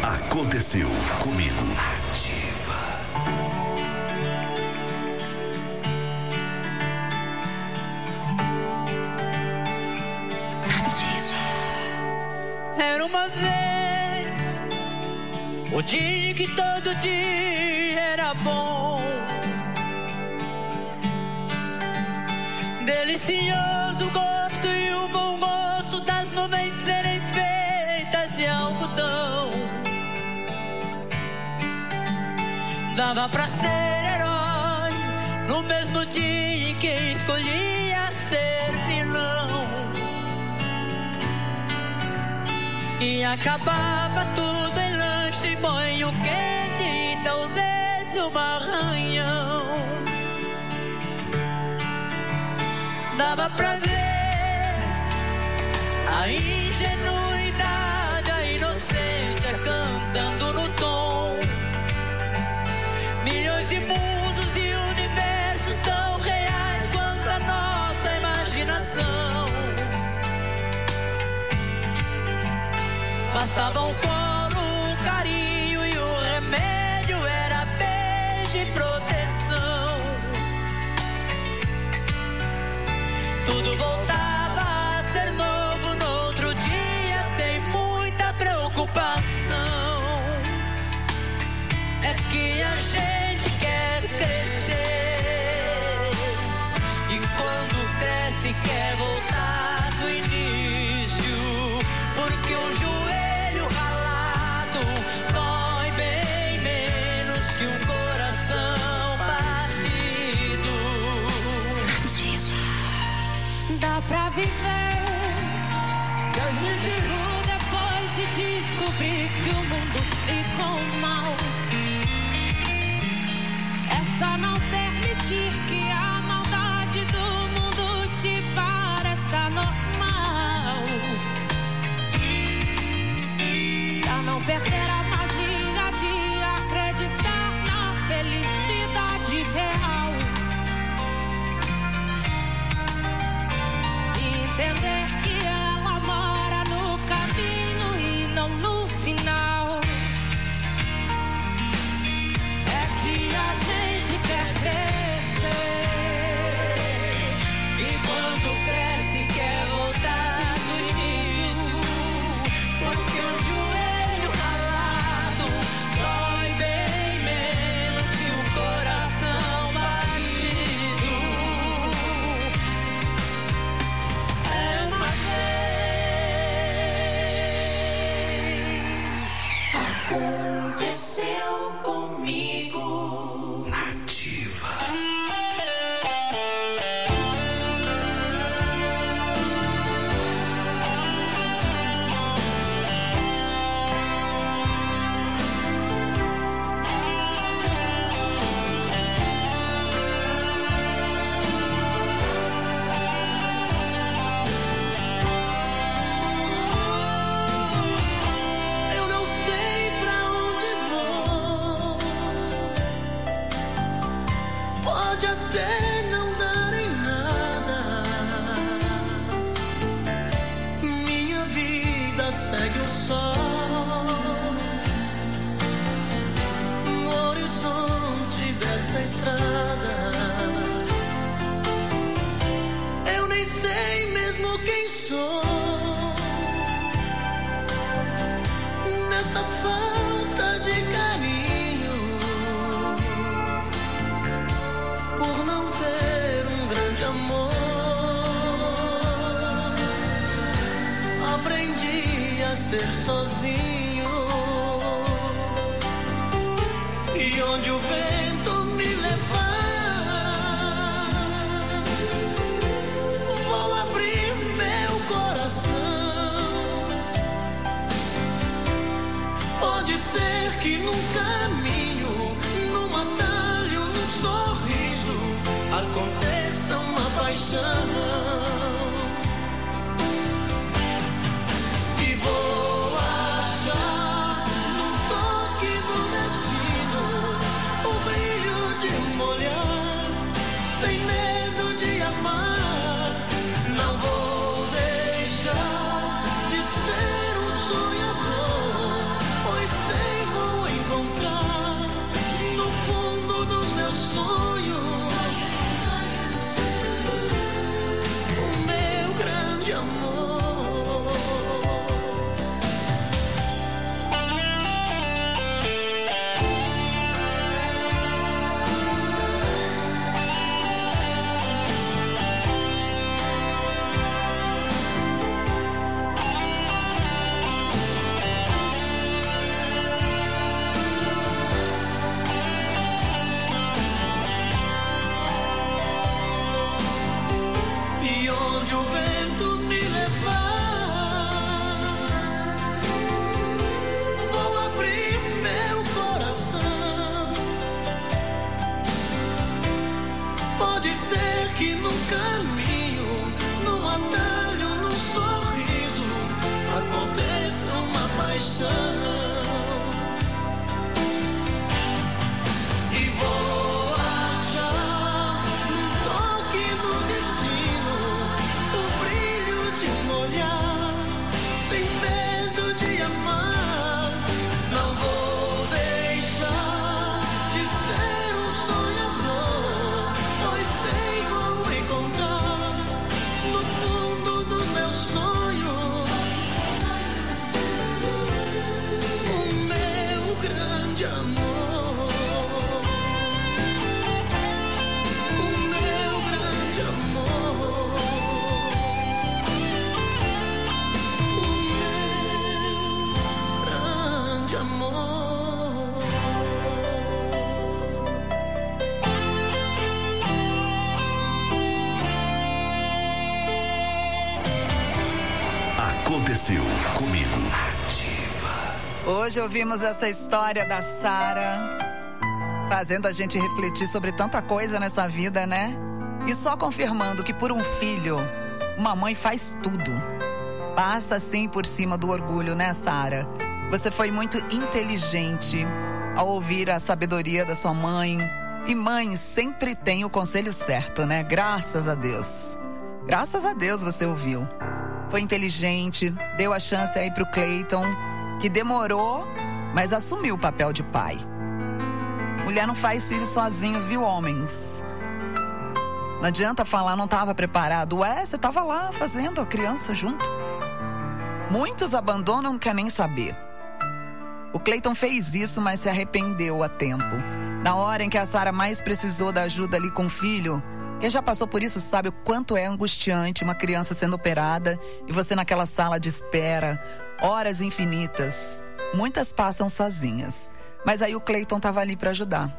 Aconteceu comigo. Era uma vez o dia que todo dia era bom, delicioso gosto e o bom gosto das nuvens serem feitas de algodão. Dava pra ser herói no mesmo dia em que escolhia ser vilão. E acabava tudo em lanche, banho quente e talvez um arranhão. Dava pra ver a ingenuidade, a inocência cantando no tom. Milhões de mundos e universos tão reais quanto a nossa imaginação. Bastava um colo, um carinho e o remédio era beijo e proteção. Tudo voltava a ser novo no outro dia, sem muita preocupação. É que a gente quer crescer e quando cresce quer voltar do início, porque o joelho ralado dói bem menos que um coração partido. Dá pra viver mesmo depois de descobrir que o mundo ficou mal. É só não permitir que a maldade do mundo te pareça normal. Pra não perder a magia de acreditar na felicidade real. Entender que ela mora no caminho e não no final. É que a gente quer crescer E quando cresce quer voltar do início, porque o joelho ralado dói bem menos que um coração partido. Era uma vez aconteceu comigo. Eu não sei pra onde vou, pode até não dar em nada. Minha vida segue o sol no horizonte dessa estrada. Eu nem sei mesmo quem sou nessa falta de carinho, por não ter um grande amor. Aprendi a ser sozinho, e onde o vento me levar, vou abrir meu coração. Pode ser que num caminho, num atalho, num sorriso, aconteça uma paixão. E vou achar no toque do destino o brilho de um olhar, sem medo de amar. Não vou deixar de ser um sonhador, pois sei Aconteceu comigo. Hoje ouvimos essa história da Sara, fazendo a gente refletir sobre tanta coisa nessa vida, né? E só confirmando que por um filho, uma mãe faz tudo. Passa assim por cima do orgulho, né, Sara? Você foi muito inteligente ao ouvir a sabedoria da sua mãe. E mãe sempre tem o conselho certo, né? Graças a Deus. Graças a Deus você ouviu. Foi inteligente, deu a chance aí pro Cleiton, que demorou, mas assumiu o papel de pai. Mulher não faz filho sozinho, viu, homens? Não adianta falar, não estava preparado. Ué, você estava lá fazendo a criança junto. Muitos abandonam, não quer nem saber. O Cleiton fez isso, mas se arrependeu a tempo. Na hora em que a Sara mais precisou da ajuda ali com o filho, quem já passou por isso sabe o quanto é angustiante uma criança sendo operada e você naquela sala de espera, horas infinitas. Muitas passam sozinhas, mas aí o Cleiton estava ali para ajudar.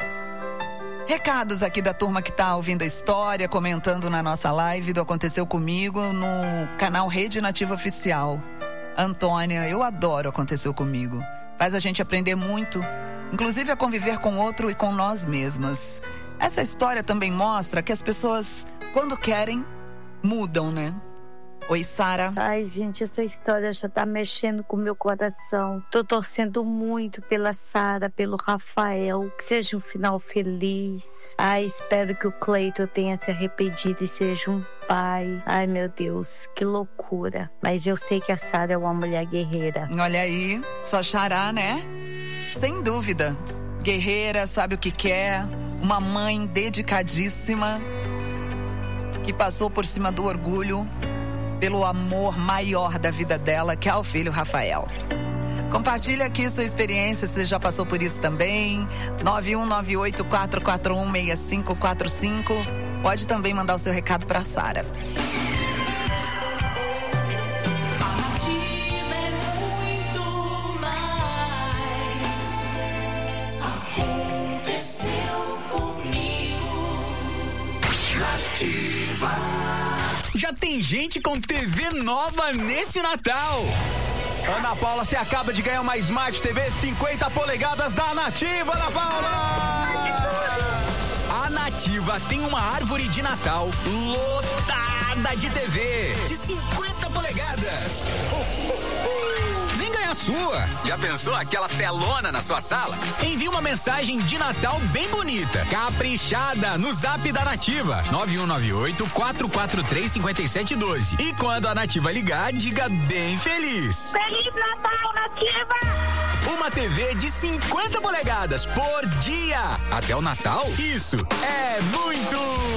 Recados aqui da turma que tá ouvindo a história, comentando na nossa live do Aconteceu Comigo no canal Rede Nativa Oficial. Antônia, eu adoro Aconteceu Comigo. Faz a gente aprender muito, inclusive a conviver com o outro e com nós mesmas. Essa história também mostra que as pessoas, quando querem, mudam, né? Oi, Sara. Ai, gente, essa história já tá mexendo com o meu coração. Tô torcendo muito pela Sara, pelo Rafael, que seja um final feliz. Ai, espero que o Cleiton tenha se arrependido e seja um pai. Ai, meu Deus, que loucura. Mas eu sei que a Sara é uma mulher guerreira. Olha aí, só xará, né? Sem dúvida. Guerreira, sabe o que quer. Uma mãe dedicadíssima, que passou por cima do orgulho pelo amor maior da vida dela, que é o filho Rafael. Compartilha aqui sua experiência, se você já passou por isso também. 9198-441-6545. Pode também mandar o seu recado para a Sara. Já tem gente com TV nova nesse Natal. Ana Paula, você acaba de ganhar uma Smart TV 50 polegadas da Nativa, Ana Paula! A Nativa tem uma árvore de Natal lotada de TV de 50 polegadas. Vem ganhar a sua. Já pensou aquela telona na sua sala? Envie uma mensagem de Natal bem bonita, caprichada, no Zap da Nativa 9198-443-5712. E quando a Nativa ligar, diga bem feliz: Feliz Natal, Nativa! Uma TV de 50 polegadas por dia. Até o Natal, isso é muito!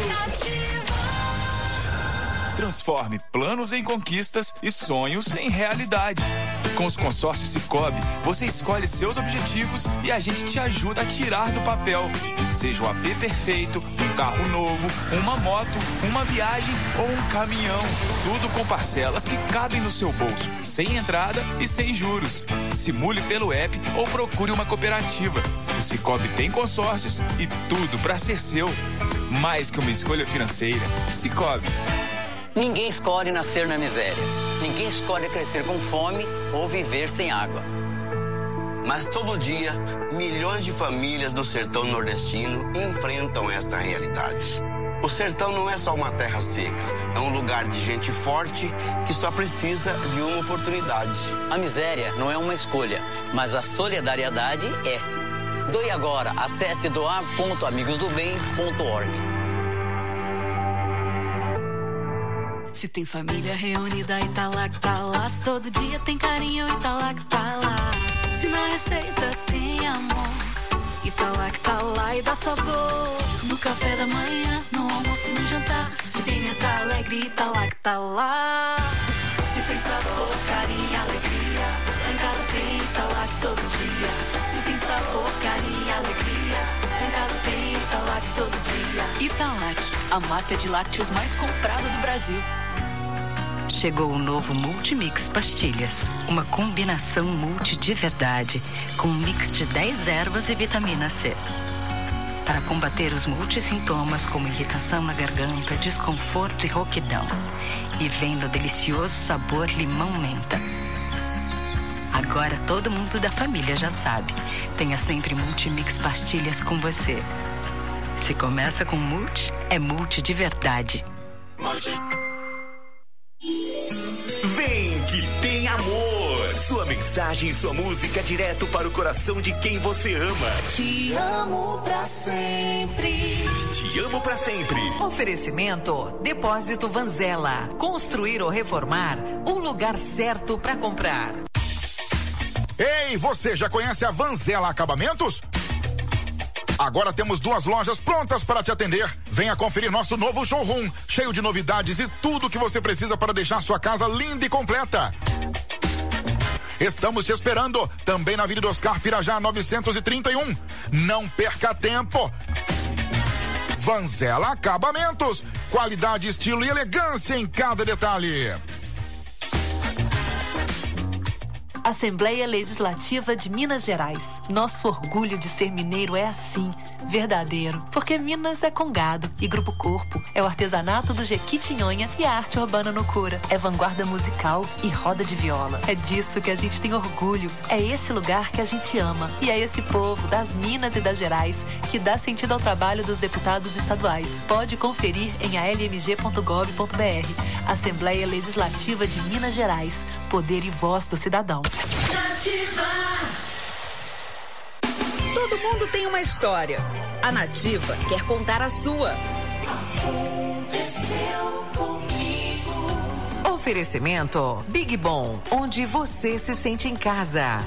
Transforme planos em conquistas e sonhos em realidade. Com os consórcios Sicoob, você escolhe seus objetivos e a gente te ajuda a tirar do papel. Seja o AP perfeito, um carro novo, uma moto, uma viagem ou um caminhão. Tudo com parcelas que cabem no seu bolso, sem entrada e sem juros. Simule pelo app ou procure uma cooperativa. O Sicoob tem consórcios e tudo para ser seu. Mais que uma escolha financeira, Sicoob. Ninguém escolhe nascer na miséria. Ninguém escolhe crescer com fome ou viver sem água. Mas todo dia, milhões de famílias do sertão nordestino enfrentam esta realidade. O sertão não é só uma terra seca, é um lugar de gente forte que só precisa de uma oportunidade. A miséria não é uma escolha, mas a solidariedade é. Doe agora. Acesse doar.amigosdobem.org. Se tem família reunida e tá lá que tá lá. Se todo dia tem carinho e tá lá que tá lá. Se na receita tem amor e tá lá que tá lá e dá sabor. No café da manhã, no almoço e no jantar. Se tem mesa alegre e tá lá que tá lá. Se tem sabor, carinho e alegria, lá em casa tem e tá lá que todo dia. Se tem sabor, carinho e alegria, lá em casa tem e tá lá que todo dia. Italac, a marca de lácteos mais comprada do Brasil. Chegou o novo Multimix Pastilhas, uma combinação multi de verdade, com um mix de 10 ervas e vitamina C. para combater os multissintomas como irritação na garganta, desconforto e rouquidão. E vem no delicioso sabor limão-menta. Agora todo mundo da família já sabe. Tenha sempre Multimix pastilhas com você. Se começa com Multi, é Multi de verdade. Vem que tem amor. Sua mensagem e sua música direto para o coração de quem você ama. Te amo pra sempre. Te amo pra sempre. Oferecimento Depósito Vanzella. Construir ou reformar, um lugar certo para comprar. Ei, você já conhece a Vanzella Acabamentos? Agora temos 2 lojas prontas para te atender. Venha conferir nosso novo showroom, cheio de novidades e tudo que você precisa para deixar sua casa linda e completa. Estamos te esperando, também na Avenida Oscar Pirajá 931. Não perca tempo. Vanzella Acabamentos, qualidade, estilo e elegância em cada detalhe. Assembleia Legislativa de Minas Gerais. Nosso orgulho de ser mineiro é assim, verdadeiro. Porque Minas é com gado e Grupo Corpo. É o artesanato do Jequitinhonha e a arte urbana no Cura. É vanguarda musical e roda de viola. É disso que a gente tem orgulho. É esse lugar que a gente ama. E é esse povo das Minas e das Gerais que dá sentido ao trabalho dos deputados estaduais. Pode conferir em almg.gov.br. Assembleia Legislativa de Minas Gerais. Poder e voz do cidadão. Nativa. Todo mundo tem uma história. A Nativa quer contar a sua. Aconteceu comigo. Oferecimento Big Bom, onde você se sente em casa.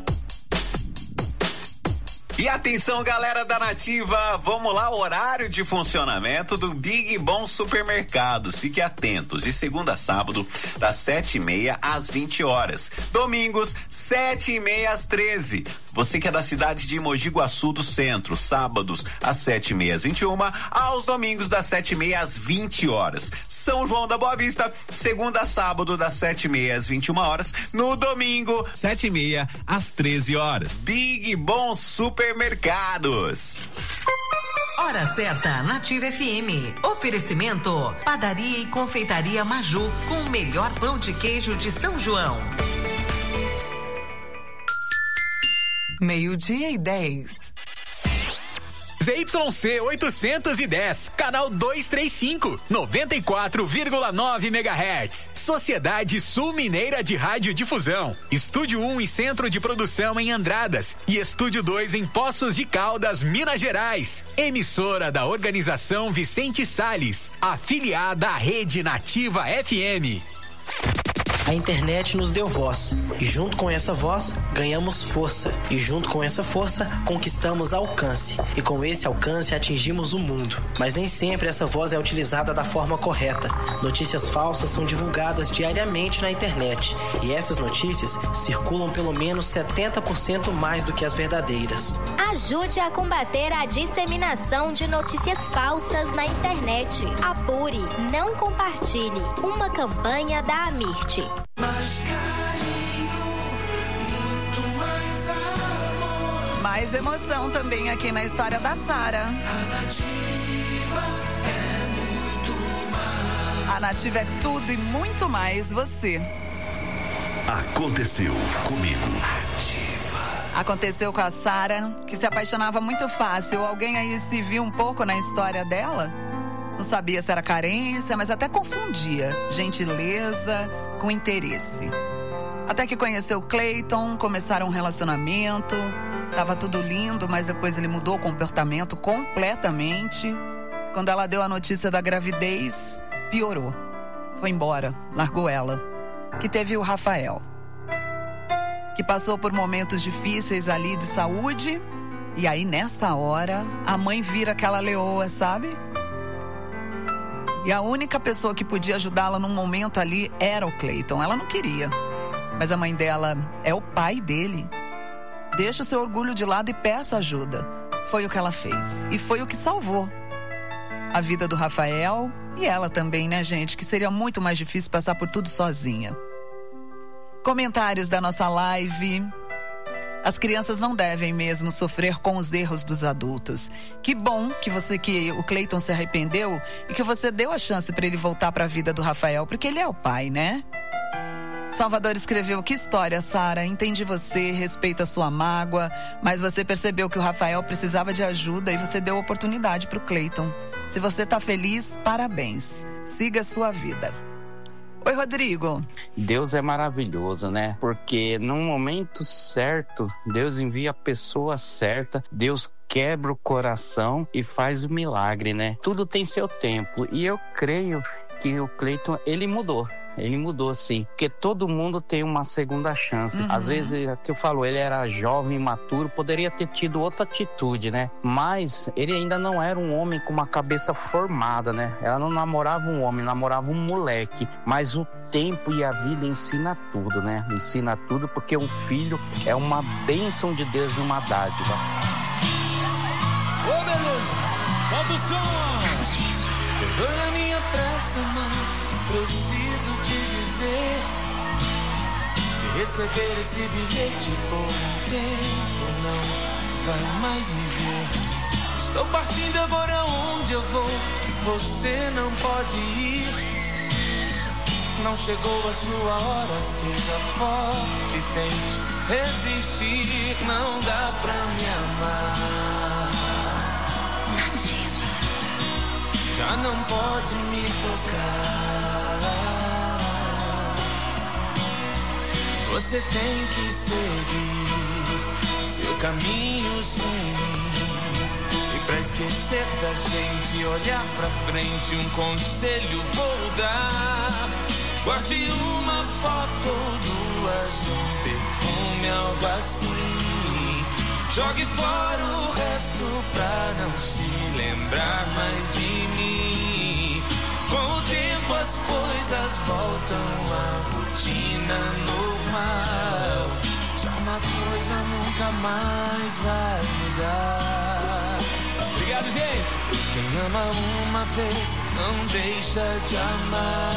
E atenção, galera da Nativa, vamos lá, horário de funcionamento do Big Bom Supermercados. Fique atentos, de segunda a sábado, das 7h30 às 20 horas. Domingos, 7h30 às 13. Você que é da cidade de Mogi Guaçu do Centro, sábados às 7h30 às 21, aos domingos das 7h30 às 20 horas. São João da Boa Vista, segunda a sábado das 7h30 às 21 horas. No domingo, 7h30 às 13 horas. Big Bom Supermercados. Hora certa, Nativa FM. Oferecimento Padaria e Confeitaria Maju, com o melhor pão de queijo de São João. 12:10. ZYC 810, canal 235, 94,9 MHz. Sociedade Sul Mineira de Radiodifusão. Estúdio 1 e Centro de Produção em Andradas. E Estúdio 2 em Poços de Caldas, Minas Gerais. Emissora da Organização Vicente Salles, afiliada à Rede Nativa FM. A internet nos deu voz, e junto com essa voz, ganhamos força, e junto com essa força, conquistamos alcance, e com esse alcance atingimos o mundo. Mas nem sempre essa voz é utilizada da forma correta. Notícias falsas são divulgadas diariamente na internet, e essas notícias circulam pelo menos 70% mais do que as verdadeiras. Ajude a combater a disseminação de notícias falsas na internet. Apure, não compartilhe. Uma campanha da Amirte. Mais carinho, muito mais amor. Mais emoção também aqui na história da Sara. A Nativa é muito mais. A Nativa é tudo e muito mais você. Aconteceu comigo. Aconteceu com a Sara, que se apaixonava muito fácil. Alguém aí se viu um pouco na história dela? Não sabia se era carência, mas até confundia gentileza com interesse. Até que conheceu o Cleiton, começaram um relacionamento. Tava tudo lindo, mas depois ele mudou o comportamento completamente. Quando ela deu a notícia da gravidez, piorou. Foi embora, largou ela. Que teve o Rafael, que passou por momentos difíceis ali de saúde. E aí, nessa hora, a mãe vira aquela leoa, sabe? E a única pessoa que podia ajudá-la num momento ali era o Cleiton. Ela não queria. Mas a mãe dela é o pai dele. Deixa o seu orgulho de lado e peça ajuda. Foi o que ela fez. E foi o que salvou a vida do Rafael e ela também, né, gente? Que seria muito mais difícil passar por tudo sozinha. Comentários da nossa live. As crianças não devem mesmo sofrer com os erros dos adultos. Que bom que o Cleiton se arrependeu e que você deu a chance para ele voltar para a vida do Rafael, porque ele é o pai, né? Salvador escreveu: que história, Sara. Entendi você, respeito a sua mágoa, mas você percebeu que o Rafael precisava de ajuda e você deu oportunidade pro Cleiton. Se você tá feliz, parabéns. Siga a sua vida. Oi, Rodrigo. Deus é maravilhoso, né? Porque no momento certo, Deus envia a pessoa certa, Deus quebra o coração e faz o milagre, né? Tudo tem seu tempo. E eu creio que o Cleiton, ele mudou. Ele mudou, sim. Porque todo mundo tem uma segunda chance. Uhum. Às vezes, é que eu falo, ele era jovem, imaturo, poderia ter tido outra atitude, né? Mas ele ainda não era um homem com uma cabeça formada, né? Ela não namorava um homem, namorava um moleque. Mas o tempo e a vida ensina tudo, né? Ensina tudo, porque um filho é uma bênção de Deus e uma dádiva. Ô, beleza! Solta o som! Perdoe a minha pressa, mas preciso te dizer: se receber esse bilhete por um tempo, não vai mais me ver. Estou partindo agora, onde eu vou, você não pode ir. Não chegou a sua hora, seja forte, tente resistir. Não dá pra me amar, já não pode me tocar. Você tem que seguir seu caminho sem mim. E pra esquecer da gente, olhar pra frente, um conselho vou dar: guarde uma foto ou duas, um perfume, algo assim. Jogue fora o resto pra não se lembrar mais de mim. Com o tempo as coisas voltam à rotina normal. Já uma coisa nunca mais vai mudar. Obrigado, gente! Quem ama uma vez não deixa de amar.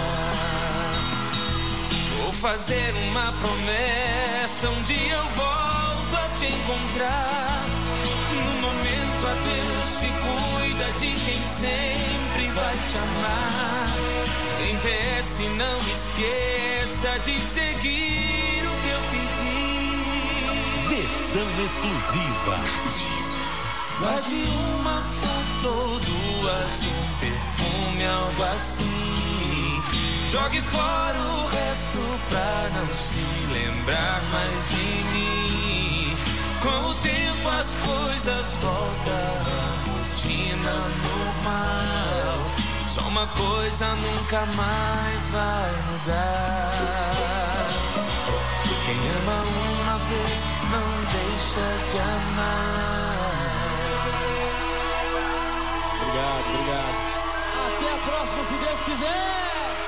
Vou fazer uma promessa, um dia eu volto a te encontrar. No momento adeus, se cuida de quem sempre vai te amar. Em PS, não esqueça de seguir o que eu pedi. Versão exclusiva. Guarde uma foto ou duas, um perfume, algo assim. Jogue fora o resto pra não se lembrar mais de mim. Com o tempo as coisas voltam à rotina normal. Só uma coisa nunca mais vai mudar: quem ama uma vez não deixa de amar. Obrigado. Até a próxima, se Deus quiser.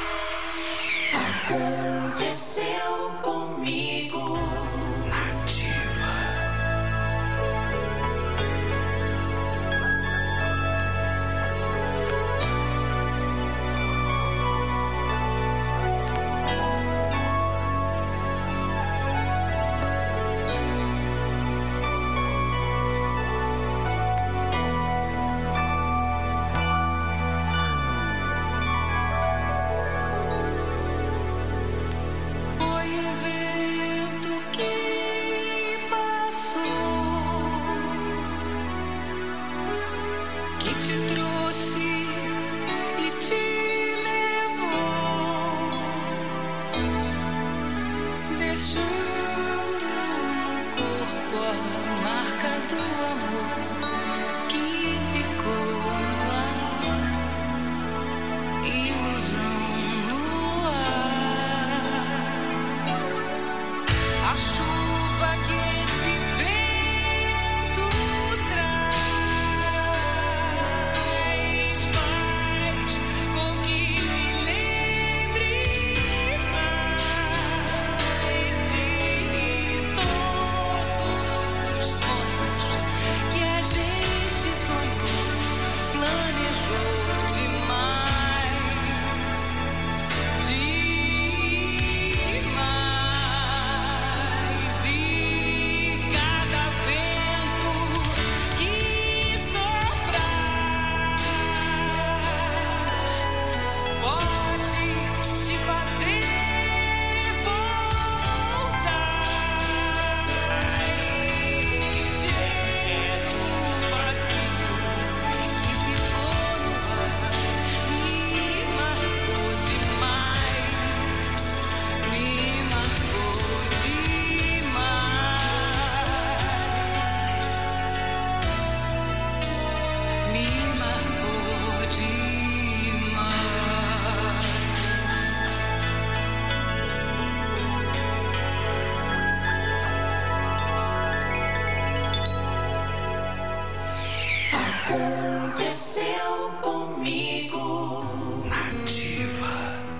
Aconteceu comigo. Que a gente Aconteceu comigo. Nativa.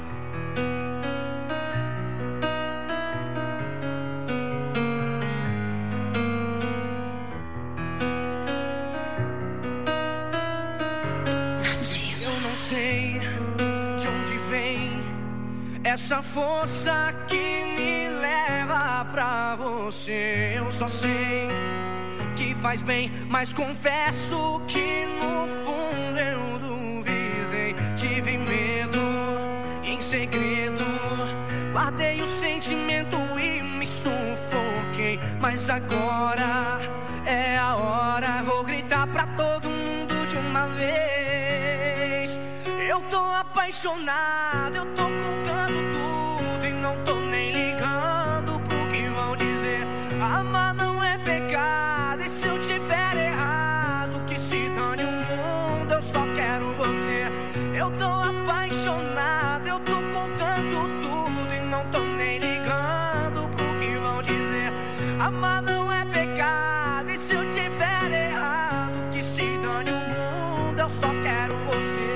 Eu não sei de onde vem essa força que me leva pra você. Eu só sei que faz bem, mas confesso que no fundo eu duvidei. Tive medo e em segredo guardei o sentimento e me sufoquei. Mas agora é a hora, vou gritar pra todo mundo de uma vez. Eu tô apaixonado, eu tô contando tudo e não tô nem ligando pro que vão dizer. Amar não é pecado, e se eu tiver errado, que se dane o mundo, eu só quero você. Eu tô apaixonado, eu tô contando tudo e não tô nem ligando pro que vão dizer. Amar não é pecado, e se eu tiver errado, que se dane o mundo, eu só quero você.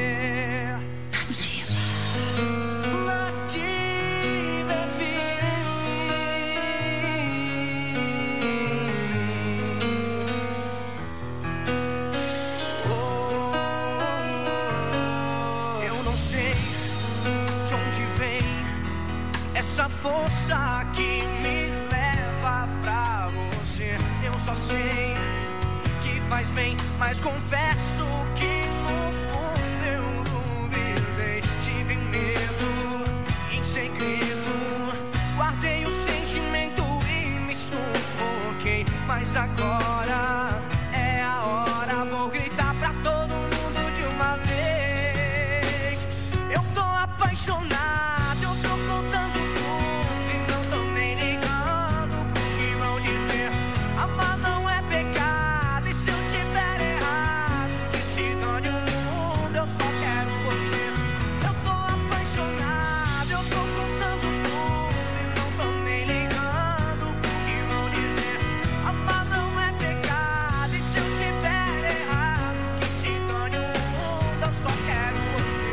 Essa força que me leva pra você. Eu só sei que faz bem, mas confesso que no fundo eu duvidei. Tive medo em segredo, guardei o sentimento e me sufoquei. Mas agora é a hora, vou gritar pra todo mundo de uma vez. Eu tô apaixonado, eu tô contando tudo e não tô nem ligando pro que vão dizer. Amar não é pecado, e se eu tiver errado, que se dane o mundo, eu só quero você. Eu tô apaixonado, eu tô contando tudo e não tô nem ligando pro que vão dizer. Amar não é pecado, e se eu tiver errado, que se dane o mundo, eu só quero você.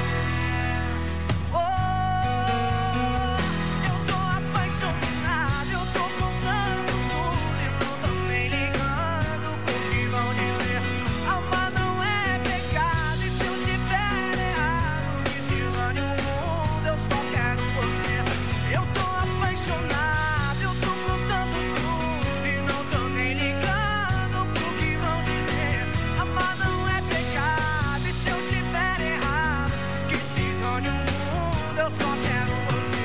Eu tô apaixonado, eu tô contando tudo e não tô nem ligando pro que vão dizer. Amar não é pecado, e se eu tiver errado, que se dane o mundo, eu só quero você. Eu tô apaixonado, eu tô contando tudo e não tô nem ligando pro que vão dizer. Amar não é pecado, e se eu tiver errado, que se dane o mundo, eu só quero você.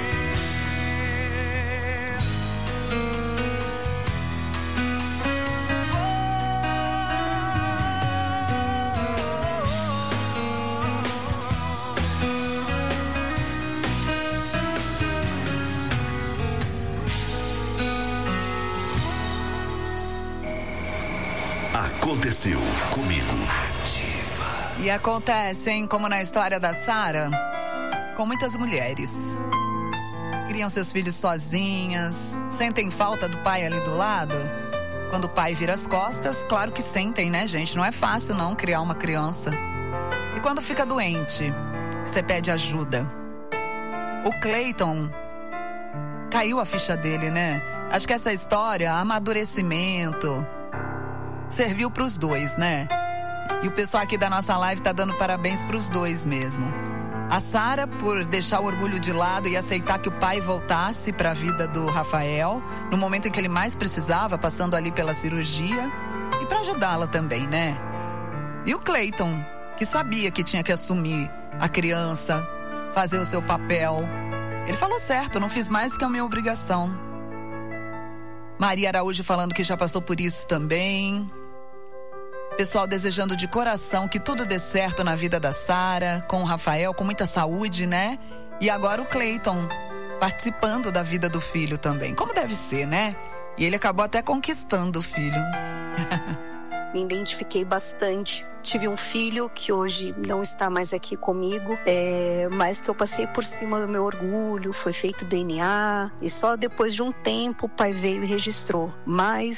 Aconteceu comigo. E acontece, hein, como na história da Sara, com muitas mulheres. Criam seus filhos sozinhas, sentem falta do pai ali do lado. Quando o pai vira as costas, claro que sentem, né, gente? Não é fácil não criar uma criança. E quando fica doente, você pede ajuda. O Cleiton, caiu a ficha dele, né? Acho que essa história, amadurecimento, serviu pros dois, né? E o pessoal aqui da nossa live tá dando parabéns pros dois mesmo. A Sara por deixar o orgulho de lado e aceitar que o pai voltasse para a vida do Rafael no momento em que ele mais precisava, passando ali pela cirurgia, e para ajudá-la também, né? E o Cleiton, que sabia que tinha que assumir a criança, fazer o seu papel. Ele falou certo, não fiz mais que a minha obrigação. Maria Araújo falando que já passou por isso também. Pessoal desejando de coração que tudo dê certo na vida da Sara, com o Rafael, com muita saúde, né? E agora o Cleiton participando da vida do filho também, como deve ser, né? E ele acabou até conquistando o filho. Me identifiquei bastante. Tive um filho que hoje não está mais aqui comigo, mas que eu passei por cima do meu orgulho, foi feito DNA, e só depois de um tempo o pai veio e registrou. Mas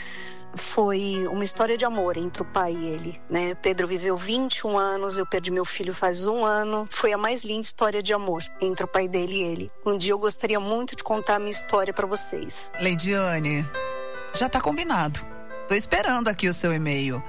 foi uma história de amor entre o pai e ele, né? Pedro viveu 21 anos, eu perdi meu filho faz 1 ano. Foi a mais linda história de amor entre o pai dele e ele. Um dia eu gostaria muito de contar a minha história pra vocês. Leidiane, já tá combinado. Tô esperando aqui o seu e-mail.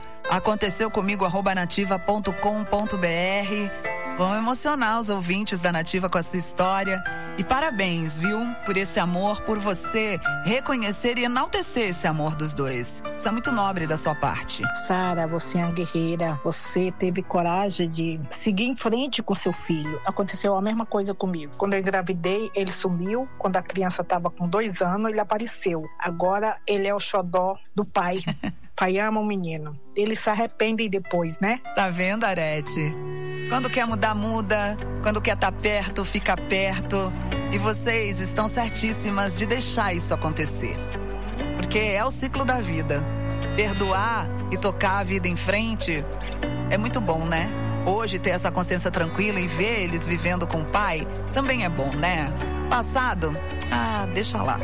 aconteceucomigo@nativa.com.br. Vamos emocionar os ouvintes da Nativa com essa história. E parabéns, viu? Por esse amor, por você reconhecer e enaltecer esse amor dos dois. Isso é muito nobre da sua parte. Sara, você é uma guerreira. Você teve coragem de seguir em frente com seu filho. Aconteceu a mesma coisa comigo. Quando eu engravidei, ele sumiu. Quando a criança estava com 2 anos, ele apareceu. Agora, ele é o xodó do pai. Pai ama o menino. Eles se arrependem depois, né? Tá vendo, Arete? Quando quer mudar, muda. Quando quer estar perto, fica perto. E vocês estão certíssimas de deixar isso acontecer. Porque é o ciclo da vida. Perdoar e tocar a vida em frente é muito bom, né? Hoje ter essa consciência tranquila e ver eles vivendo com o pai também é bom, né? Passado? Deixa lá.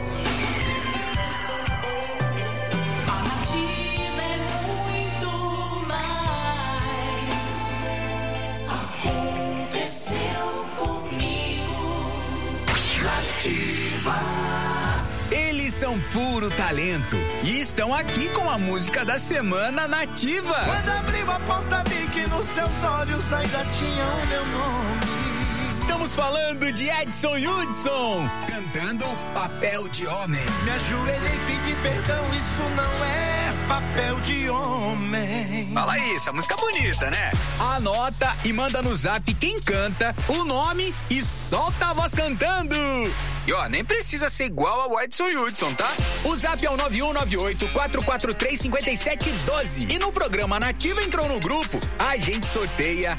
Eles são puro talento e estão aqui com a música da semana Nativa. Quando abriu a porta vi que nos seus olhos ainda tinha o meu nome. Estamos falando de Edson Hudson, cantando Papel de Homem. Me ajoelhei e pedi perdão, isso não é papel de homem. Fala isso, a música bonita, né? Anota e manda no zap quem canta, o nome e solta a voz cantando. E ó, nem precisa ser igual ao Edson Hudson, tá? O zap é o 9198-443-5712. E no programa Nativa entrou no grupo, a gente sorteia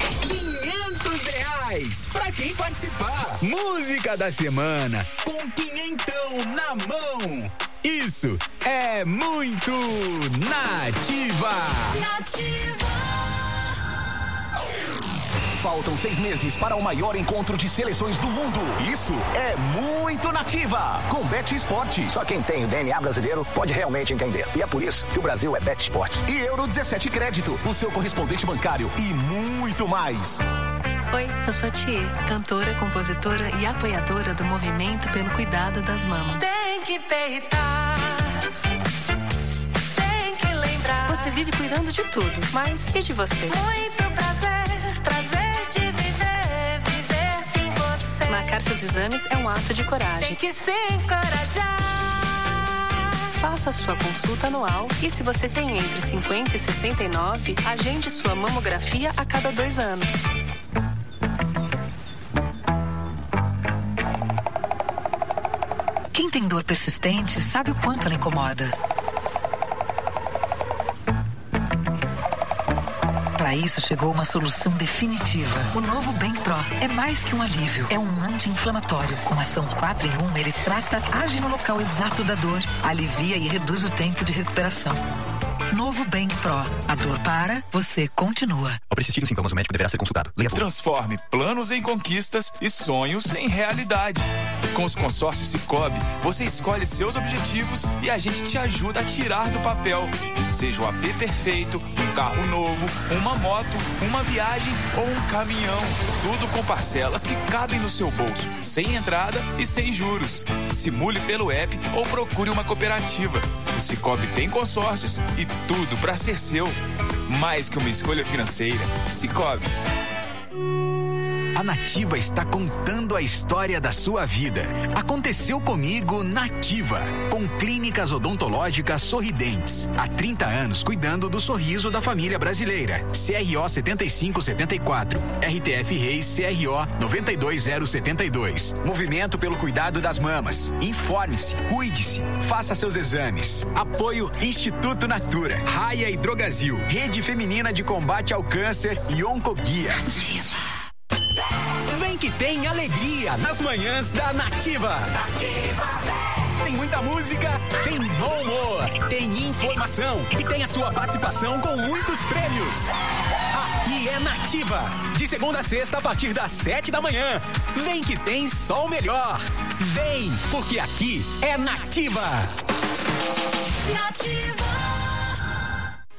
R$500 pra quem participar. Música da semana, com quinhentão na mão. Isso é muito Nativa. Faltam 6 meses para o maior encontro de seleções do mundo. Isso é muito Nativa. Com Bet Esporte. Só quem tem o DNA brasileiro pode realmente entender. E é por isso que o Brasil é Bet Esporte. E Euro 17 Crédito, o seu correspondente bancário e muito mais. Oi, eu sou a Thier, cantora, compositora e apoiadora do movimento pelo cuidado das mamas. Tem que peitar, tem que lembrar. Você vive cuidando de tudo, mas e de você? Muito prazer de viver em você. Marcar seus exames é um ato de coragem. Tem que se encorajar. Faça sua consulta anual e se você tem entre 50 e 69, agende sua mamografia a cada 2 anos. Quem tem dor persistente sabe o quanto ela incomoda. Para isso chegou uma solução definitiva. O novo Bem Pro é mais que um alívio, é um anti-inflamatório. Com ação 4 em 1, ele trata, age no local exato da dor, alivia e reduz o tempo de recuperação. Novo Bem Pro. A dor para, você continua. Ao persistir os sintomas, o médico deverá ser consultado. Transforme planos em conquistas e sonhos em realidade. Com os consórcios Sicoob, você escolhe seus objetivos e a gente te ajuda a tirar do papel. Seja o AP perfeito, um carro novo, uma moto, uma viagem ou um caminhão. Tudo com parcelas que cabem no seu bolso, sem entrada e sem juros. Simule pelo app ou procure uma cooperativa. O Sicoob tem consórcios e tudo para ser seu. Mais que uma escolha financeira, Sicoob. A Nativa está contando a história da sua vida. Aconteceu comigo Nativa, com clínicas odontológicas sorridentes. Há 30 anos cuidando do sorriso da família brasileira. CRO 7574, RTF Reis CRO 92072. Movimento pelo cuidado das mamas. Informe-se, cuide-se, faça seus exames. Apoio Instituto Natura, Raia e Drogazil, Rede Feminina de Combate ao Câncer e Oncoguia. Vem que tem alegria nas manhãs da Nativa. Tem muita música, tem bom humor, tem informação e tem a sua participação com muitos prêmios. Aqui é Nativa, de segunda a sexta a partir das 7 da manhã. Vem que tem só o melhor. Vem, porque aqui é Nativa. Nativa.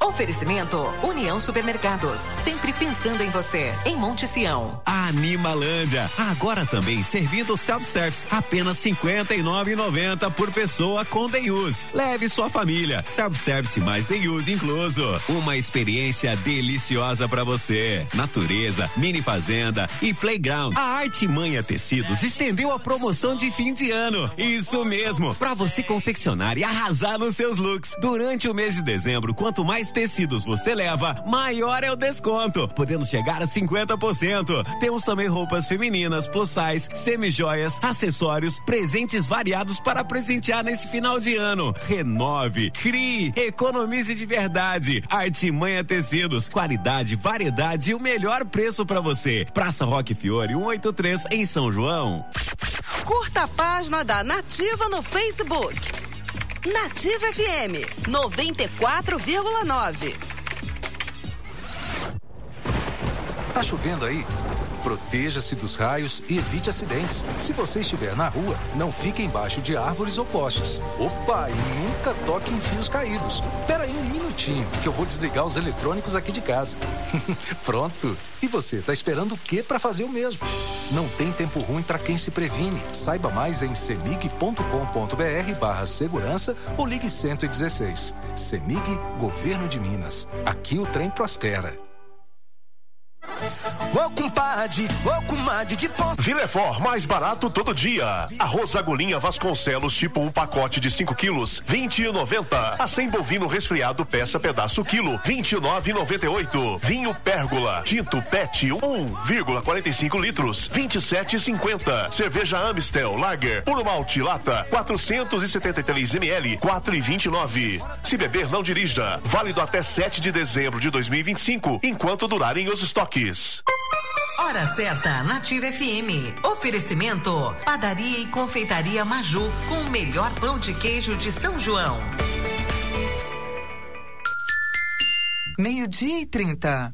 Oferecimento União Supermercados, sempre pensando em você, em Monte Sião. Animalândia, agora também servindo self-service, apenas R$ 59,90 por pessoa com day use. Leve sua família, self-service mais day use incluso. Uma experiência deliciosa para você. Natureza, mini fazenda e playground. A Artimanha Tecidos estendeu a promoção de fim de ano. Isso mesmo, para você confeccionar e arrasar nos seus looks. Durante o mês de dezembro, quanto mais tecidos você leva, maior é o desconto, podendo chegar a 50%. Temos também roupas femininas, plus size, semi-joias, acessórios, presentes variados para presentear nesse final de ano. Renove, crie, economize de verdade. Artimanha Tecidos, qualidade, variedade e o melhor preço para você. Praça Roque Fiore 183 em São João. Curta a página da Nativa no Facebook. Nativa FM 94,9. Tá chovendo aí? Proteja-se dos raios e evite acidentes. Se você estiver na rua, não fique embaixo de árvores ou postes. Opa, e nunca toque em fios caídos. Espera aí um minutinho, que eu vou desligar os eletrônicos aqui de casa. Pronto. E você, tá esperando o quê para fazer o mesmo? Não tem tempo ruim para quem se previne. Saiba mais em cemig.com.br/segurança ou ligue 116. Cemig, Governo de Minas. Aqui o trem prospera. Ô compadre, ô comadre de posto. Villefort, mais barato todo dia. Arroz agulhinha Vasconcelos, tipo 1 pacote de 5 quilos, R$20,90. Acém bovino resfriado, peça pedaço quilo, R$29,98. Vinho Pérgola, tinto PET 1,45 litros, R$27,50. Cerveja Amstel Lager, puro malte lata, 473 ml, R$4,29. Se beber, não dirija. Válido até 7 de dezembro de 2025, enquanto durarem os estoques. Hora certa, Nativa FM. Oferecimento, Padaria e Confeitaria Maju, com o melhor pão de queijo de São João. 12:30.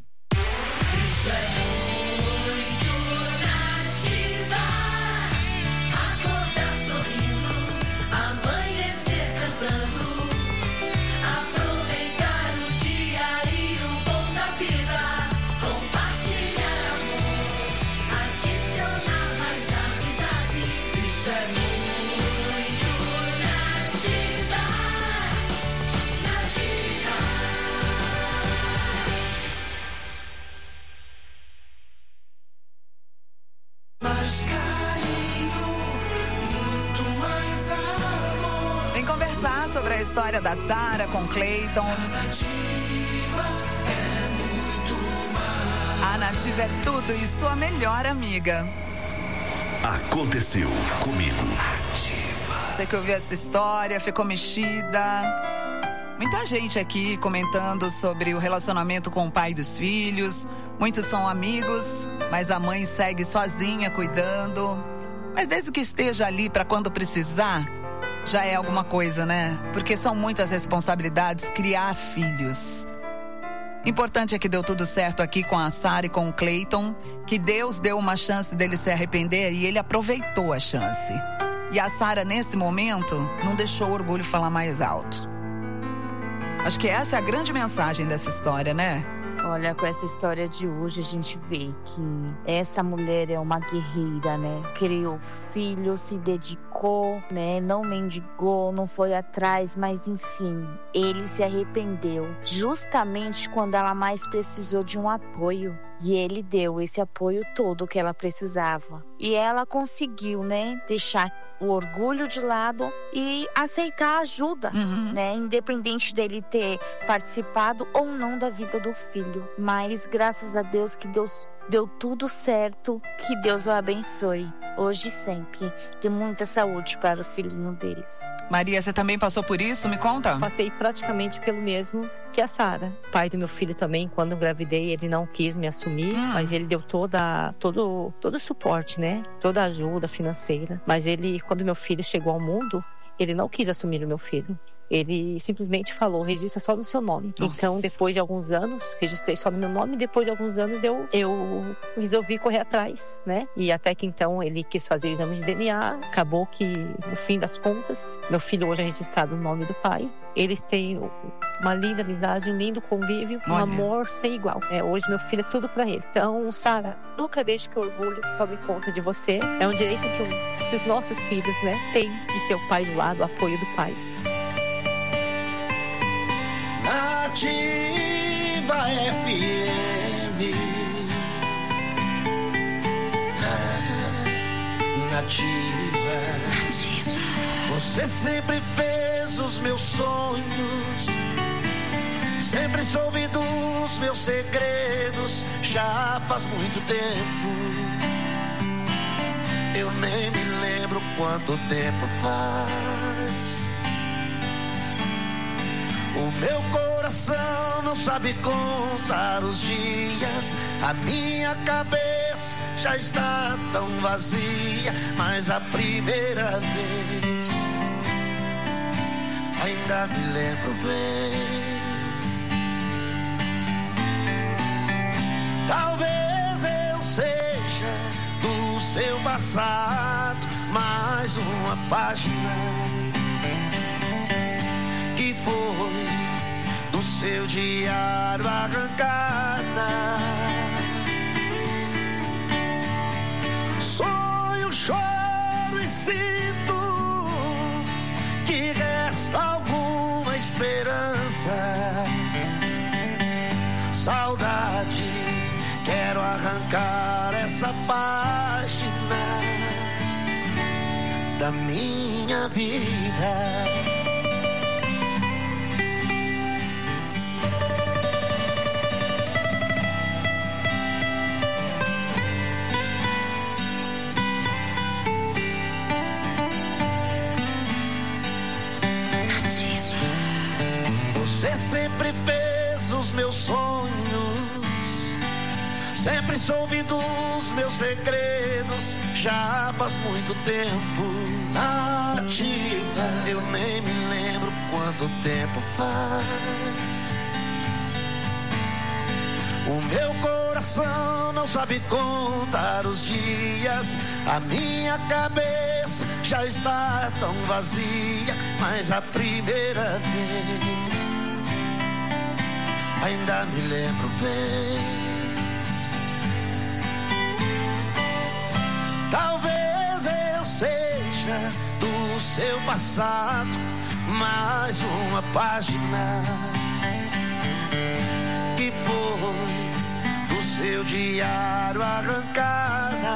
Sobre a história da Sara com Cleiton. A Nativa é tudo e sua melhor amiga. Aconteceu comigo. Você que ouviu essa história, ficou mexida. Muita gente aqui comentando sobre o relacionamento com o pai dos filhos. Muitos são amigos, mas a mãe segue sozinha cuidando. Mas desde que esteja ali para quando precisar, já é alguma coisa, né? Porque são muitas responsabilidades criar filhos. Importante é que deu tudo certo aqui com a Sara e com o Cleiton, que Deus deu uma chance dele se arrepender e ele aproveitou a chance. E a Sara, nesse momento, não deixou o orgulho falar mais alto. Acho que essa é a grande mensagem dessa história, né? Olha, com essa história de hoje a gente vê que essa mulher é uma guerreira, né? Criou filho, se dedicou, né? Não mendigou, não foi atrás, mas enfim, ele se arrependeu justamente quando ela mais precisou de um apoio. E ele deu esse apoio todo que ela precisava. E ela conseguiu, né, deixar o orgulho de lado e aceitar a ajuda, né? Independente dele ter participado ou não da vida do filho. Mas graças a Deus que Deus deu tudo certo, que Deus o abençoe. Hoje e sempre. Dê muita saúde para o filhinho deles. Maria, você também passou por isso? Me conta. Passei praticamente pelo mesmo que a Sara. O pai do meu filho também, quando eu engravidei, ele não quis me assumir, mas ele deu todo o suporte, né? Toda a ajuda financeira. Mas ele, quando meu filho chegou ao mundo, ele não quis assumir o meu filho. ele simplesmente falou, registra só no seu nome. Nossa. Então, depois de alguns anos, registrei só no meu nome, e depois de alguns anos eu resolvi correr atrás, né? E até que então ele quis fazer o exame de DNA, acabou que, no fim das contas, meu filho hoje é registrado no nome do pai. Eles têm uma linda amizade, um lindo convívio, um amor sem igual. Hoje meu filho é tudo pra ele. Então, Sara, nunca deixe que o orgulho tome conta de você. É um direito que os nossos filhos, né, têm de ter o pai do lado, o apoio do pai. Nativa FM. Nativa. Você sempre fez os meus sonhos, sempre soube dos meus segredos. Já faz muito tempo, eu nem me lembro quanto tempo faz. O meu coração não sabe contar os dias, a minha cabeça já está tão vazia, mas a primeira vez ainda me lembro bem. Talvez eu seja do seu passado mais uma página que foi do seu diário arrancada. Sonho, choro e sinto que resta alguma esperança. Saudade, quero arrancar essa página da minha vida. Você sempre fez os meus sonhos, sempre soube dos meus segredos. Já faz muito tempo. Nativa, eu nem me lembro quanto tempo faz. O meu coração não sabe contar os dias, a minha cabeça já está tão vazia, mas a primeira vez ainda me lembro bem. Talvez eu seja do seu passado mais uma página que foi do seu diário arrancada.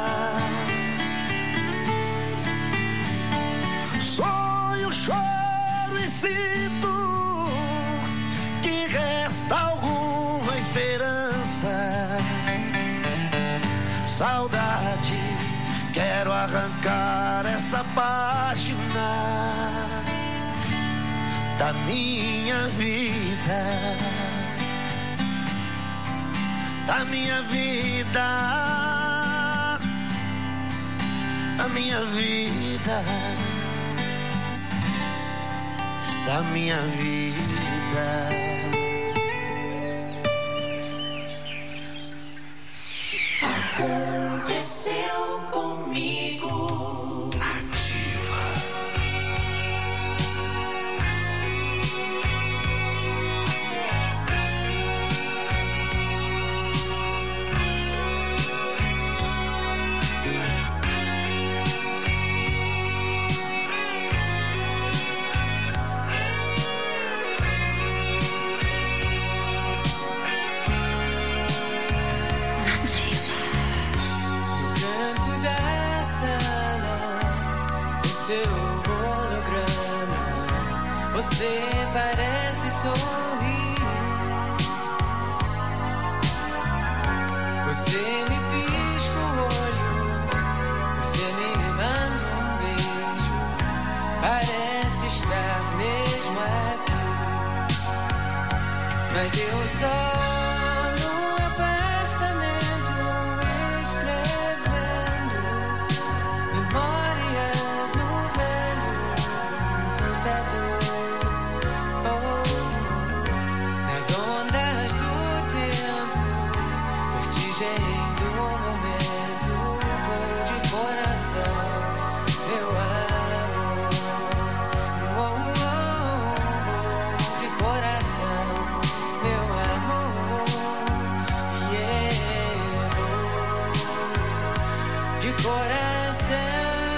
Sonho, choro e sinto que resta alguma esperança. Saudade, quero arrancar essa página da minha vida, da minha vida, da minha vida, da minha vida. Aconteceu comigo. Nativa. Você parece sorrir. Você me pisca o olho, você me manda um beijo. Parece estar mesmo aqui, mas eu só virgem do momento, vou de coração, meu amor. Vou de coração, meu amor. Vou de coração.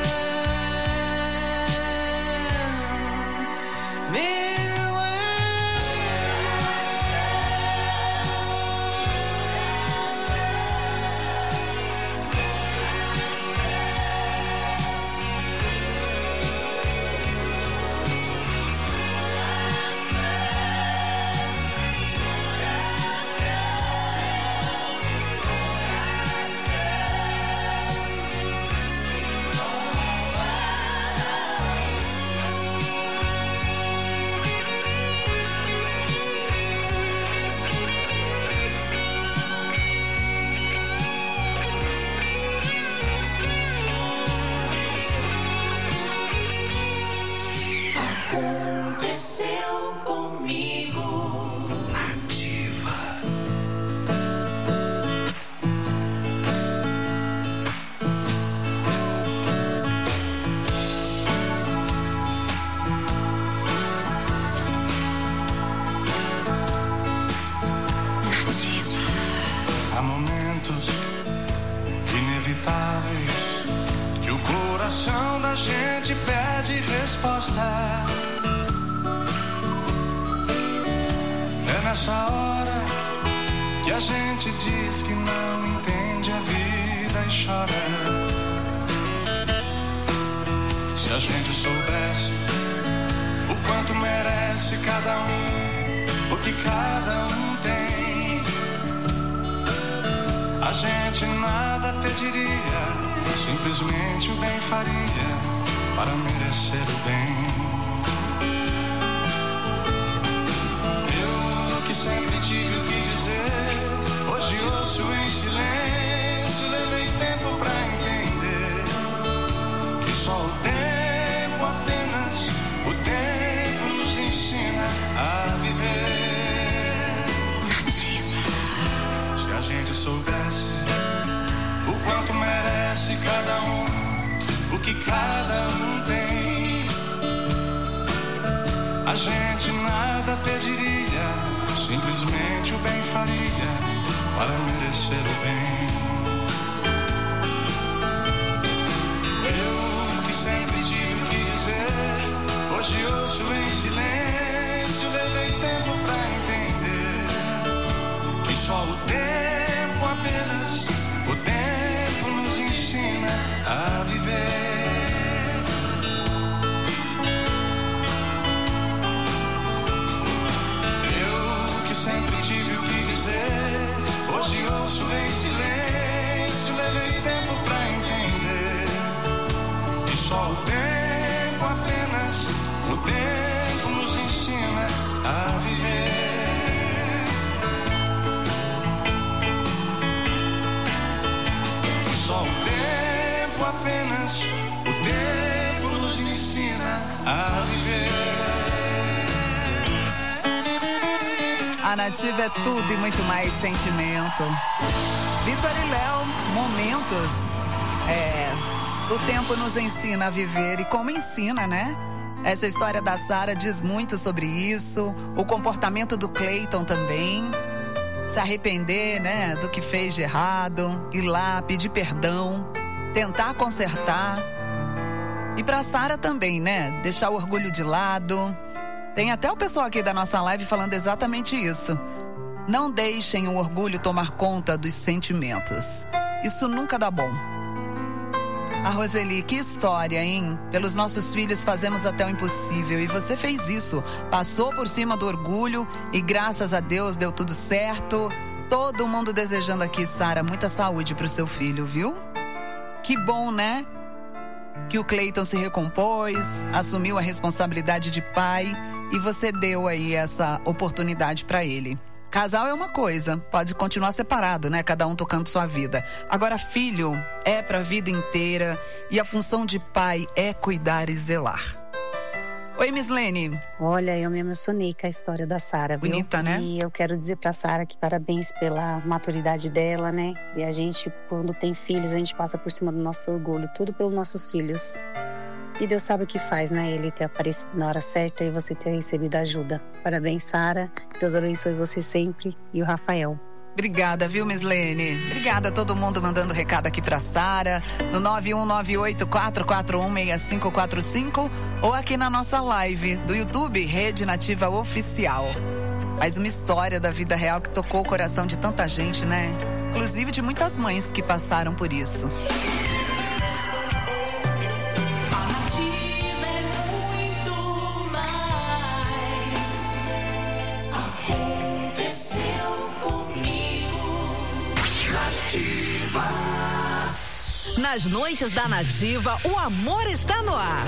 Há momentos inevitáveis que o coração da gente pede resposta. É nessa hora que a gente diz que não entende a vida e chora. Se a gente soubesse o quanto merece cada um, o que cada um tem, a gente nada pediria, simplesmente o bem faria para merecer o bem. Eu que sempre tive o que dizer, hoje ouço em silêncio, levei tempo pra entender que só o tempo, apenas o tempo nos ensina a viver. Se a gente soubesse o quanto merece cada um, o que cada um tem, a gente nada pediria, simplesmente o bem faria para merecer o bem. Eu que sempre tive o que dizer, hoje ouço em silêncio, levei tempo pra entender que só o tempo, apenas o tempo nos ensina a viver. Eu que sempre tive o que dizer, hoje ouço em silêncio, levei tempo pra entender que só o tempo, apenas o tempo nos ensina a viver. Só o tempo, apenas o tempo nos ensina a viver. A Nativa é tudo e muito mais sentimento. Vitor e Léo, momentos. O tempo nos ensina a viver e como ensina, né? Essa história da Sara diz muito sobre isso. O comportamento do Cleiton também. Se arrepender, né, do que fez de errado, ir lá, pedir perdão, tentar consertar. E pra Sara também, né, deixar o orgulho de lado. Tem até o pessoal aqui da nossa live falando exatamente isso. Não deixem o orgulho tomar conta dos sentimentos. Isso nunca dá bom. A Roseli, que história, hein? Pelos nossos filhos fazemos até o impossível. E você fez isso. Passou por cima do orgulho e graças a Deus deu tudo certo. Todo mundo desejando aqui, Sara, muita saúde pro seu filho, viu? Que bom, né? Que o Cleiton se recompôs, assumiu a responsabilidade de pai e você deu aí essa oportunidade pra ele. Casal é uma coisa, pode continuar separado, né? Cada um tocando sua vida. Agora, filho é pra vida inteira e a função de pai é cuidar e zelar. Oi, Mislene. Olha, eu me emocionei com a história da Sara, viu? Bonita, né? E eu quero dizer pra Sara que parabéns pela maturidade dela, né? E a gente, quando tem filhos, a gente passa por cima do nosso orgulho, tudo pelos nossos filhos. E Deus sabe o que faz, né? Ele ter aparecido na hora certa e você ter recebido ajuda. Parabéns, Sara. Deus abençoe você sempre. E o Rafael. Obrigada, viu, Mislene? Obrigada a todo mundo mandando recado aqui pra Sara no 9198-441-6545 ou aqui na nossa live do YouTube Rede Nativa Oficial. Mais uma história da vida real que tocou o coração de tanta gente, né? Inclusive de muitas mães que passaram por isso. Nas noites da Nativa, o amor está no ar.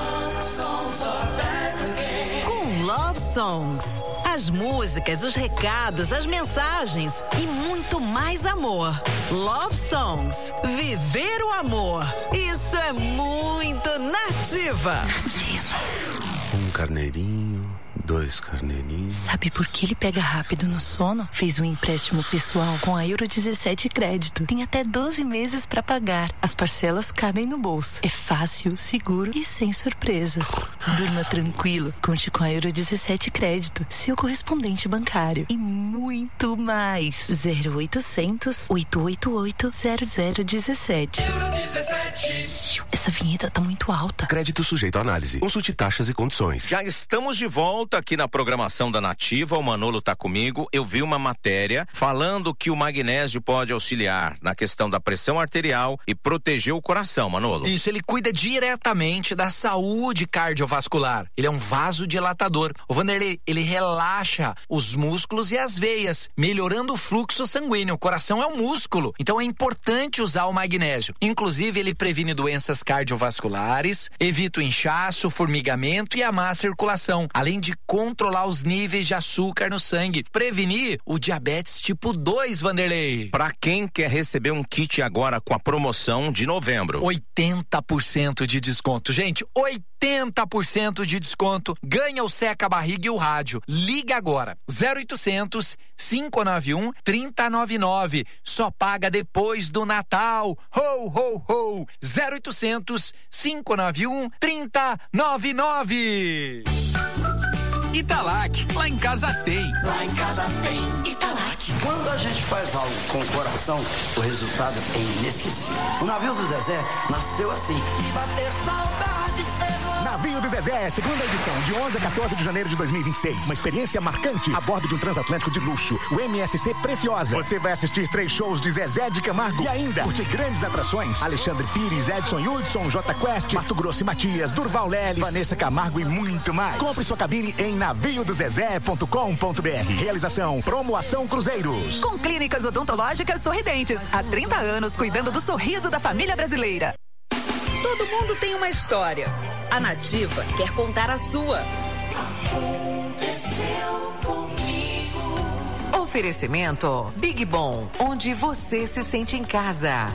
Com Love Songs. As músicas, os recados, as mensagens e muito mais amor. Love Songs. Viver o amor. Isso é muito Nativa. Um carneirinho, 2 carneirinhos. Sabe por que ele pega rápido no sono? Fez um empréstimo pessoal com a Euro 17 Crédito. Tem até 12 meses para pagar. As parcelas cabem no bolso. É fácil, seguro e sem surpresas. Durma tranquilo. Conte com a Euro 17 Crédito, seu correspondente bancário. E muito mais. 0800 888 0017. Euro 17. Essa vinheta tá muito alta. Crédito sujeito à análise. Consulte taxas e condições. Já estamos de volta aqui na programação da Nativa. O Manolo tá comigo. Eu vi uma matéria falando que o magnésio pode auxiliar na questão da pressão arterial e proteger o coração, Manolo. Isso, ele cuida diretamente da saúde cardiovascular. Ele é um vasodilatador. O Vanderlei, ele relaxa os músculos e as veias, melhorando o fluxo sanguíneo. O coração é um músculo, então é importante usar o magnésio. Inclusive, ele previne doenças cardiovasculares, evita o inchaço, formigamento e a má circulação, além de controlar os níveis de açúcar no sangue, prevenir o diabetes tipo 2, Vanderlei. Para quem quer receber um kit agora com a promoção de novembro, 80% de desconto. Gente, 80% de desconto. Ganha o seca-barriga e o rádio. Liga agora. 0800 591 3099. Só paga depois do Natal. Ho, ho, ho. 0800 591 3099. Italac, lá em casa tem. Lá em casa tem Italac. Quando a gente faz algo com o coração, o resultado é inesquecível. O navio do Zezé nasceu assim. Se bater saudade, Navio do Zezé, segunda edição, de 11 a 14 de janeiro de 2026. Uma experiência marcante a bordo de um transatlântico de luxo, o MSC Preciosa. Você vai assistir 3 shows de Zezé de Camargo e ainda curtir grandes atrações: Alexandre Pires, Edson Hudson, J Quest, Mato Grosso e Matias, Durval Leles, Vanessa Camargo e muito mais. Compre sua cabine em naviodozezé.com.br. Realização Promoação Cruzeiros. Com clínicas odontológicas Sorridentes. Há 30 anos cuidando do sorriso da família brasileira. Todo mundo tem uma história. A Nativa quer contar a sua. aconteceu comigo. Oferecimento Big Bom, onde você se sente em casa.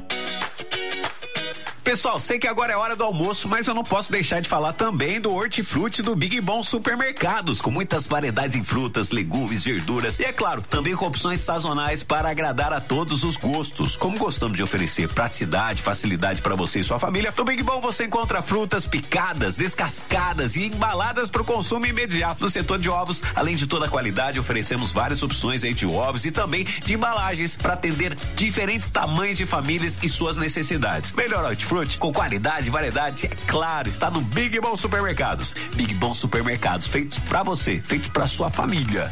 Pessoal, sei que agora é hora do almoço, mas eu não posso deixar de falar também do Hortifruti do Big Bom Supermercados, com muitas variedades em frutas, legumes, verduras e, é claro, também com opções sazonais para agradar a todos os gostos. Como gostamos de oferecer praticidade, facilidade para você e sua família, no Big Bom você encontra frutas picadas, descascadas e embaladas para o consumo imediato. No setor de ovos, além de toda a qualidade, oferecemos várias opções aí de ovos e também de embalagens para atender diferentes tamanhos de famílias e suas necessidades. Melhor Hortifruti com qualidade e variedade, é claro, está no Big Bom Supermercados. Big Bom Supermercados, feitos pra você, feitos pra sua família.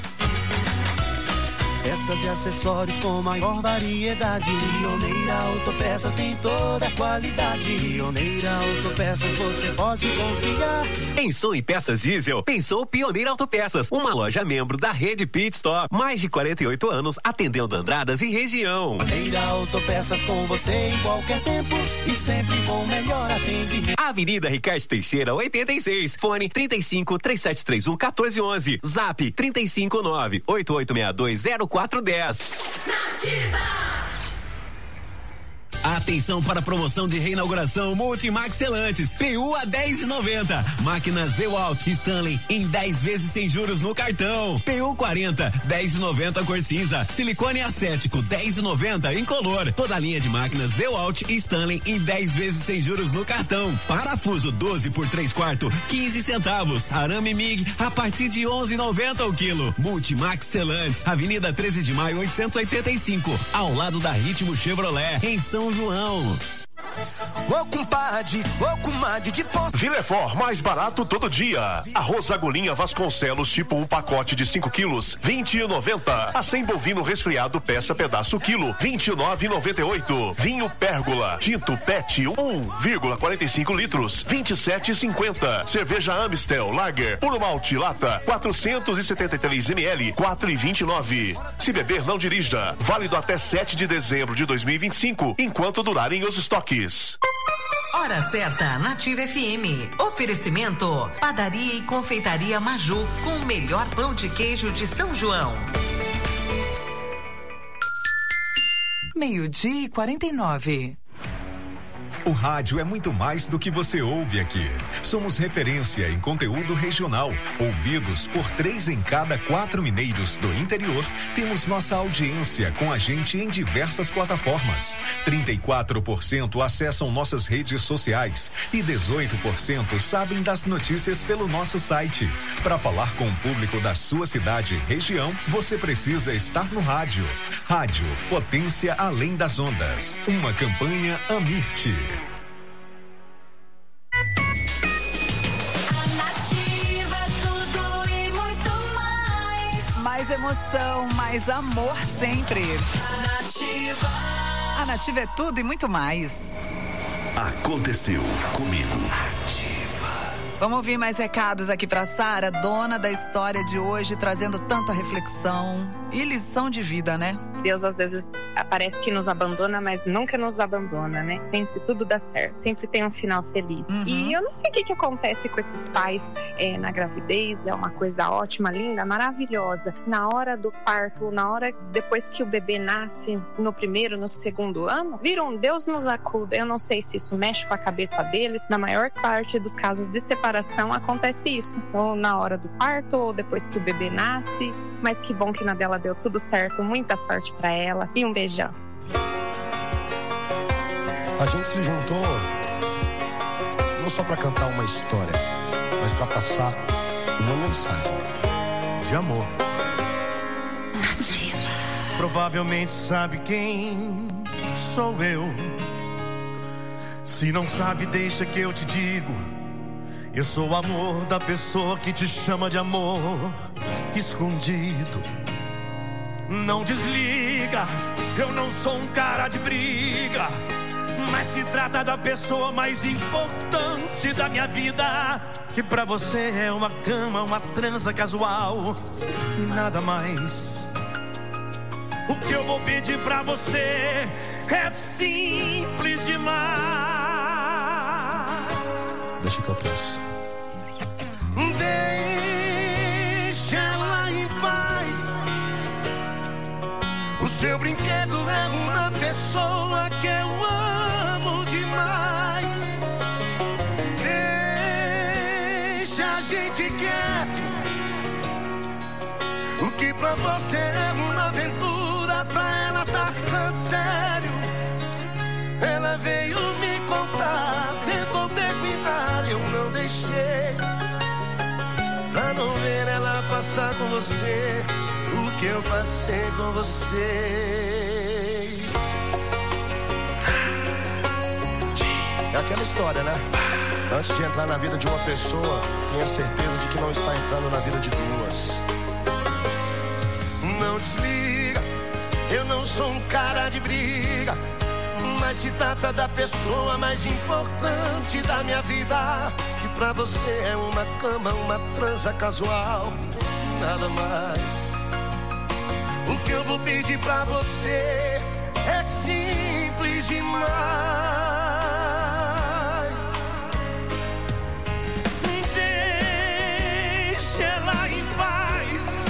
Peças e acessórios com maior variedade. Pioneira Autopeças tem toda a qualidade. Pioneira Autopeças você pode confiar. Pensou em peças diesel? Pensou Pioneira Autopeças, uma loja membro da rede Pit Stop. Mais de 48 anos atendendo Andradas e região. Pioneira Autopeças com você em qualquer tempo e sempre com o melhor atendimento. Avenida Ricardo Teixeira, 86. Fone 35 3731 1411. Zap 359 8862 0410. Atenção para a promoção de reinauguração Multimax Selantes. PU a 10,90. Máquinas DeWalt Stanley em 10 vezes sem juros no cartão. PU 40, 10,90 cor cinza. Silicone acético, 10,90 incolor. Toda a linha de máquinas DeWalt e Stanley em 10 vezes sem juros no cartão. Parafuso 12 por 3/4, 15 centavos. Arame MIG a partir de 11,90 o quilo. Multimax Selantes, Avenida 13 de Maio 885, ao lado da Ritmo Chevrolet, em São João. Ô compadre, ô comadre de posto. Villefort, mais barato todo dia. Arroz agulhinha Vasconcelos, tipo 1 pacote de 5 quilos, 20,90. Acém bovino resfriado, peça pedaço quilo, 29,98. Vinho Pérgola, tinto PET 1,45 litros, 27,50. Cerveja Amstel Lager, puro malte lata, 473 ml, 4,29. Se beber, não dirija. Válido até 7 de dezembro de 2025, enquanto durarem os estoques. Hora certa, Nativa FM. Oferecimento: Padaria e Confeitaria Maju, com o melhor pão de queijo de São João. 12:49. O rádio é muito mais do que você ouve aqui. Somos referência em conteúdo regional. Ouvidos por 3 em cada 4 mineiros do interior, temos nossa audiência com a gente em diversas plataformas. 34% acessam nossas redes sociais e 18% sabem das notícias pelo nosso site. Para falar com o público da sua cidade e região, você precisa estar no rádio. Rádio, potência além das ondas. Uma campanha Amirte. Mais emoção, mais amor sempre. Nativa. A Nativa é tudo e muito mais. Aconteceu comigo. Vamos ouvir mais recados aqui pra Sara, dona da história de hoje, trazendo tanta reflexão e lição de vida, né? Deus às vezes parece que nos abandona, mas nunca nos abandona, né? Sempre tudo dá certo, sempre tem um final feliz. E eu não sei o que acontece com esses pais na gravidez, é uma coisa ótima, linda, maravilhosa. Na hora do parto, na hora depois que o bebê nasce, no primeiro, no segundo ano, viram, Deus nos acuda. Eu não sei se isso mexe com a cabeça deles. Na maior parte dos casos de separação acontece isso. Ou na hora do parto, ou depois que o bebê nasce. Mas que bom que na dela deu tudo certo, muita sorte pra ela e um beijão. A gente se juntou não só pra cantar uma história, mas pra passar uma mensagem de amor. Nativa. Provavelmente sabe quem sou eu. Se não sabe, deixa que eu te digo. Eu sou o amor da pessoa que te chama de amor escondido. Não desliga, eu não sou um cara de briga, mas se trata da pessoa mais importante da minha vida. Que pra você é uma cama, uma transa casual e nada mais. O que eu vou pedir pra você é simples demais. Deixa que eu penso. Deixa ela em paz. O seu brinquedo é uma pessoa que eu amo demais. Deixa a gente quieto. O que pra você é uma aventura, pra ela tá ficando sério. Ela veio me contar, tentou terminar, eu não deixei. Pra não ver ela passar com você o que eu passei com vocês. É aquela história, né? Antes de entrar na vida de uma pessoa, tenha certeza de que não está entrando na vida de duas. Não desliga, eu não sou um cara de briga, mas se trata da pessoa mais importante da minha vida. Que pra você é uma cama, uma transa casual, nada mais. O que eu vou pedir pra você é simples demais. Deixa ela em paz.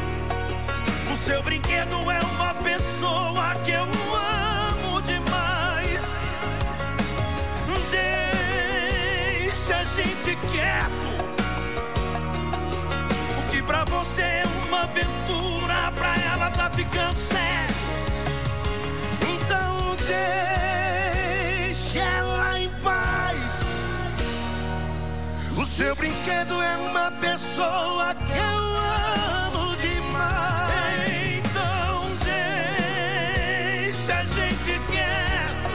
O seu brinquedo é uma pessoa que eu amo demais. pra você é uma aventura, pra ela tá ficando sério. Então deixe ela em paz. O seu brinquedo é uma pessoa que eu amo demais. Então deixa a gente quieto.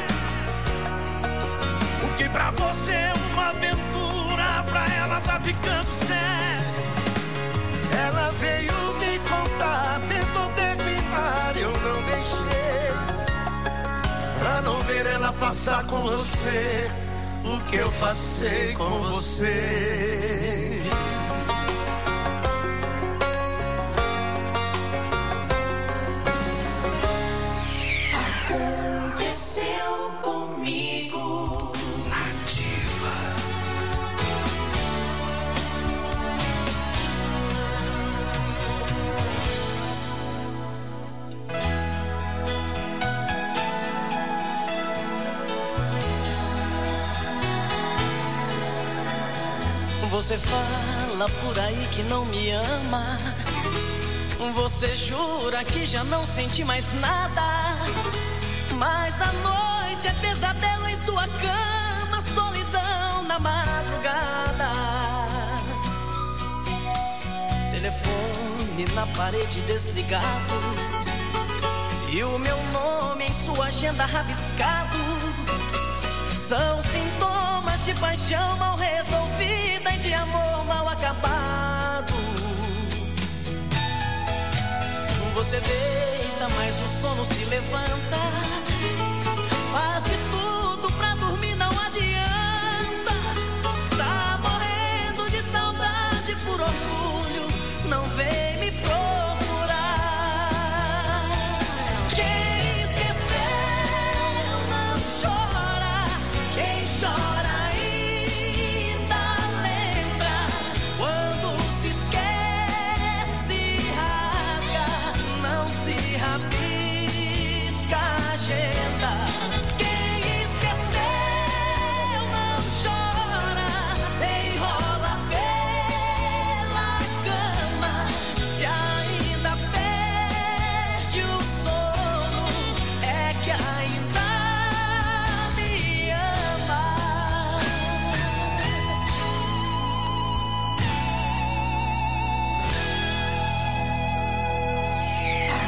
O que pra você é uma aventura, pra ela tá ficando sério. Ela veio me contar, tentou terminar, eu não deixei. Pra não ver ela passar com você o que eu passei com você. Aconteceu comigo. Ativa. Você fala por aí que não me ama. Você jura que já não sente mais nada. Mas a noite é pesadelo em sua cama, solidão na madrugada. Telefone na parede desligado e o meu nome em sua agenda rabiscado. São sintomas de paixão mal resolvida e de amor mal acabado. Você deita, mas o sono se levanta.